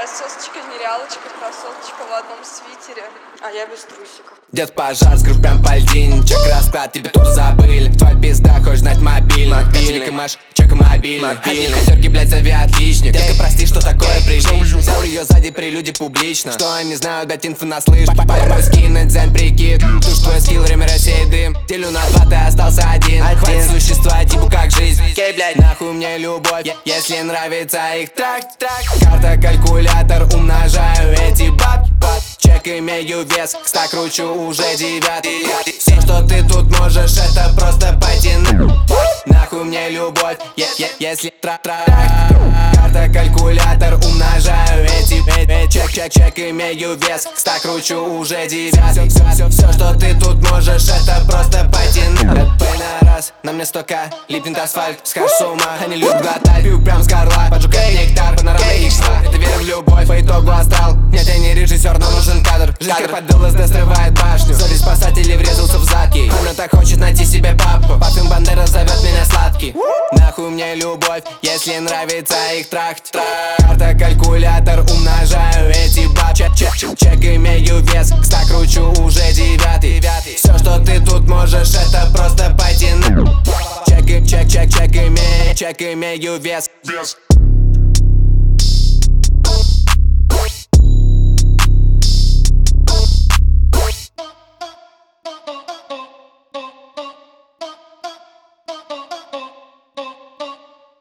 Присосочка, нереалочка, красоточка в одном свитере, а я без трусиков. Дед пожар, скрып прям по льдине. Чек расклад, тебе тут забыли. Твоя пизда, хочешь знать мобильный. Мобильный Маш, чек мобильный. Один козерки, блядь, зови отличник. Детка, прости, что такое прилично. Взял ее сзади при люди публично. Что они знают, дать инфу на слышь. Мой скин, дзен, прикид. Туш, твой скилл, время рассеет дым. Делю на 2, ты остался один. Хватит существовать, типа как жизнь. Кей, блядь, нахуй мне любовь, если нравится их трак. Карта, калькулятор, умножаю эти бабки. Чек имею вес, стак кручу уже 9. Все, что ты тут можешь, это просто пойти нахуй мне любовь, если трак. Карта, калькулятор, умножаю эти чек имею вес, стак кручу уже 9. Все, что ты тут можешь, это просто пойти на раз. На мне 100к, липнет асфальт, схожу с ума. Они любят глотать, пью прям с горла. Поджигает нектар, панорама икса. Это вера в любовь, по итогу астрал. Нет, я не режиссер, но нужен кадр. Жизнь под ЛСД срывает башню. Совесть спасателей врезался в задки. Она так хочет найти себе папу. Папин Бандера зовет меня сладкий. Нахуй мне любовь, если нравится их трахать. Карта, калькулятор, умножаю эти бабки. Чек имею вес, стак кручу уже 9. Все, что ты тут можешь, это просто пойти на чек имею вес.